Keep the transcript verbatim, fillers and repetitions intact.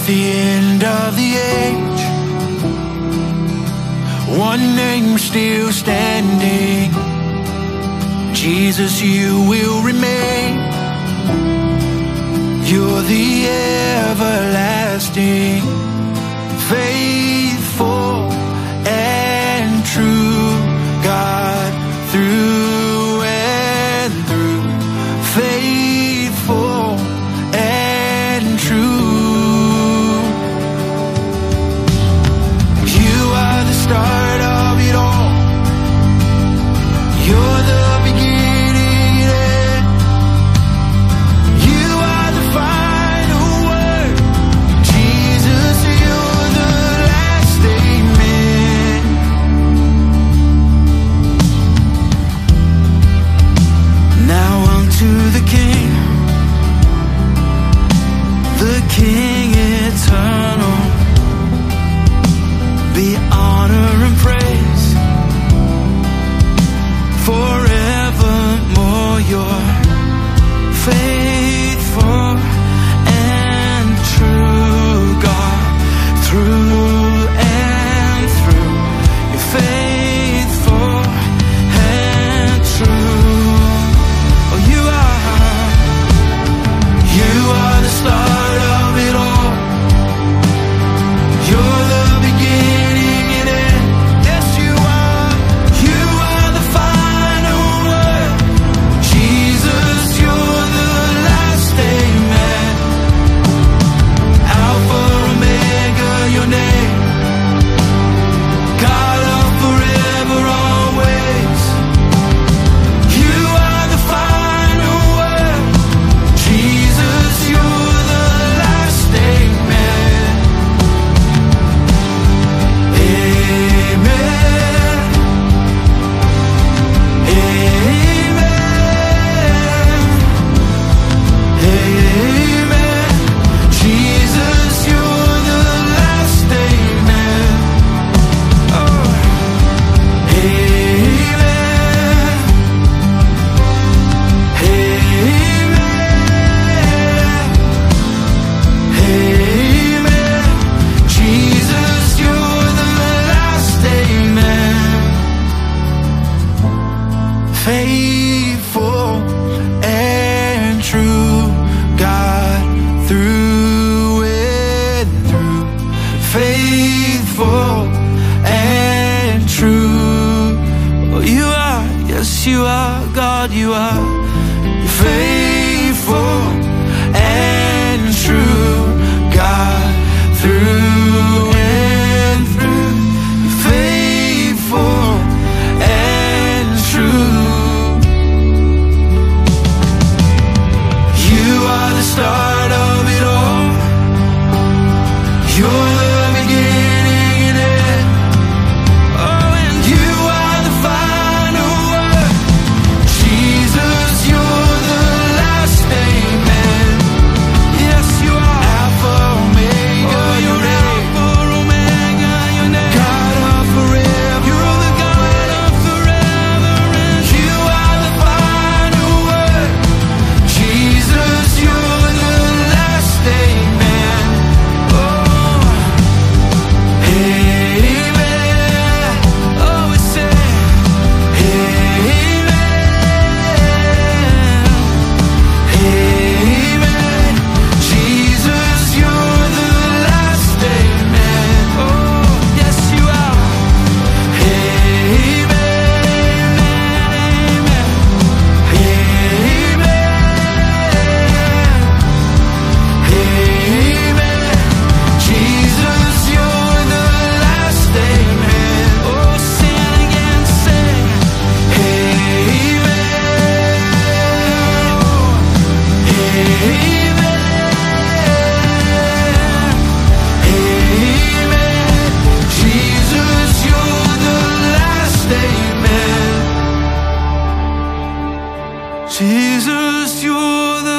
the end of the age, one name still standing. Jesus, you will remain. You're the everlasting, faithful and true God, through and through, faithful and true. You are the start of it all. You're the beginning and end. You are the final word. Jesus, you're the last amen. Now unto the King, the King eternal, be honor and praise forevermore. You're faithful and true, God, through and through. You're faithful and true. Oh, you are, you are the start of it all. You're the beginning and end. Yes, you are. You are the final word. Jesus, you're the last amen. Alpha, Omega, your name. God of forever, always. You are the final word. Jesus, you're the last amen. Amen. Amen. Amen. Jesus, you're the last amen. Oh. Amen. Amen. Amen. Jesus, you're the last amen. Faithful and true, God, through and through. Faithful and true. Oh, you are, yes, you are, God, you are. You're faithful and true, God, through and through. You're faithful and true. You are the start of it all. You're the beginning and end. Oh, and you are the final word. Jesus, you're the last amen. Yes, you are. Alpha, Omega, oh, your name. Alpha, Omega, your name. God of forever. You're the God of forever. And you are the final word. Jesus, you're the last amen. Oh, amen. Oh, we say amen. Amen. Jesus, you're the last amen. Oh, yes, you are. Amen. Amen. Amen. Jesus, you're the last amen. Oh, sing again, sing. Amen. Amen. Amen. Jesus, you're the last amen. Jesus, you're the